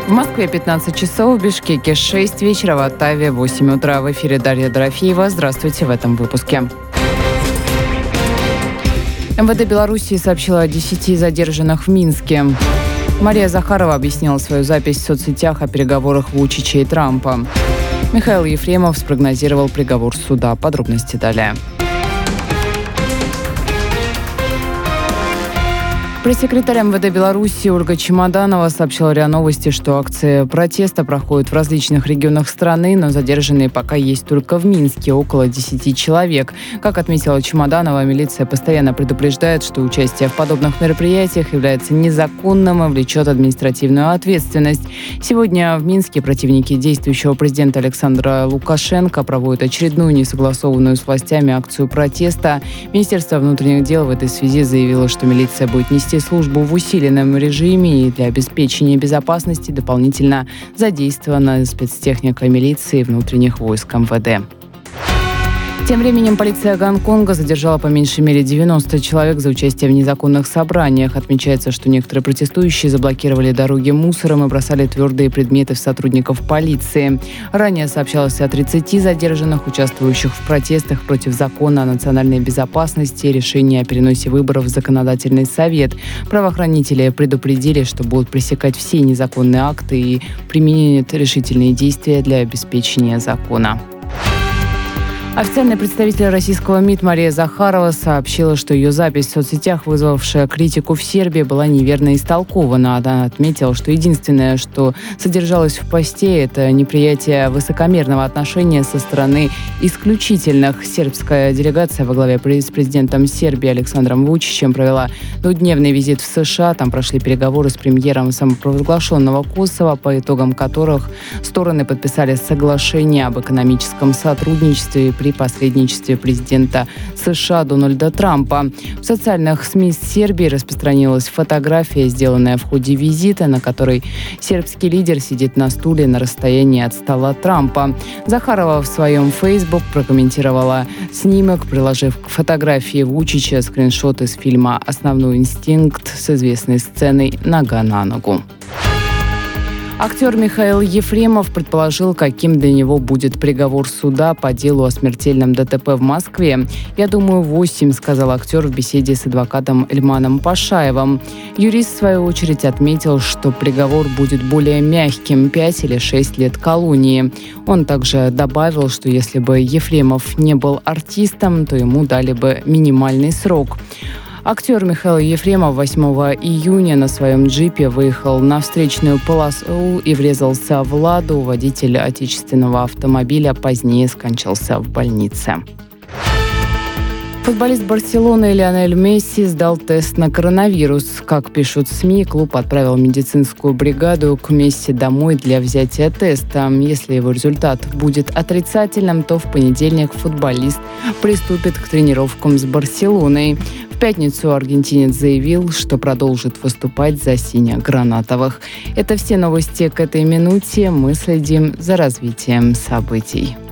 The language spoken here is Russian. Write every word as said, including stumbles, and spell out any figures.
В Москве пятнадцать часов, в Бишкеке шесть вечера, в Оттаве восемь утра. В эфире Дарья Дорофеева. Здравствуйте в этом выпуске. эм вэ дэ Белоруссии сообщила о десяти задержанных в Минске. Мария Захарова объяснила свою запись в соцсетях о переговорах Вучича и Трампа. Михаил Ефремов спрогнозировал приговор суда. Подробности далее. Пресс-секретарь эм вэ дэ Беларуси Ольга Чемоданова сообщила РИА Новости, что акции протеста проходят в различных регионах страны, но задержанные пока есть только в Минске, около десяти человек. Как отметила Чемоданова, милиция постоянно предупреждает, что участие в подобных мероприятиях является незаконным и влечет административную ответственность. Сегодня в Минске противники действующего президента Александра Лукашенко проводят очередную несогласованную с властями акцию протеста. Министерство внутренних дел в этой связи заявило, что милиция будет нести службу в усиленном режиме, и для обеспечения безопасности дополнительно задействована спецтехника милиции и внутренних войск эм вэ дэ. Тем временем полиция Гонконга задержала по меньшей мере девяносто человек за участие в незаконных собраниях. Отмечается, что некоторые протестующие заблокировали дороги мусором и бросали твердые предметы в сотрудников полиции. Ранее сообщалось о тридцати задержанных, участвующих в протестах против закона о национальной безопасности и решения о переносе выборов в законодательный совет. Правоохранители предупредили, что будут пресекать все незаконные акты и применят решительные действия для обеспечения закона. Официальный представитель российского МИД Мария Захарова сообщила, что ее запись в соцсетях, вызвавшая критику в Сербии, была неверно истолкована. Она отметила, что единственное, что содержалось в посте, это неприятие высокомерного отношения со стороны исключительных. Сербская делегация во главе с президентом Сербии Александром Вучичем провела двухдневный визит в США. Там прошли переговоры с премьером самопровозглашенного Косово, по итогам которых стороны подписали соглашение об экономическом сотрудничестве при посредничестве президента США Дональда Трампа. В социальных СМИ Сербии распространилась фотография, сделанная в ходе визита, на которой сербский лидер сидит на стуле на расстоянии от стола Трампа. Захарова в своем Facebook прокомментировала снимок, приложив к фотографии Вучича скриншот из фильма «Основной инстинкт» с известной сценой «Нога на ногу». Актер Михаил Ефремов предположил, каким для него будет приговор суда по делу о смертельном ДТП в Москве. «Я думаю, восемь», — сказал актер в беседе с адвокатом Эльманом Пашаевым. Юрист, в свою очередь, отметил, что приговор будет более мягким — пять или шесть лет колонии. Он также добавил, что если бы Ефремов не был артистом, то ему дали бы минимальный срок. Актер Михаил Ефремов восьмого июня на своем джипе выехал на встречную полосу и врезался в «Ладу». Водитель отечественного автомобиля позднее скончался в больнице. Футболист Барселоны Лионель Месси сдал тест на коронавирус. Как пишут СМИ, клуб отправил медицинскую бригаду к Месси домой для взятия теста. Если его результат будет отрицательным, то в понедельник футболист приступит к тренировкам с Барселоной. В пятницу аргентинец заявил, что продолжит выступать за сине-гранатовых. Это все новости к этой минуте. Мы следим за развитием событий.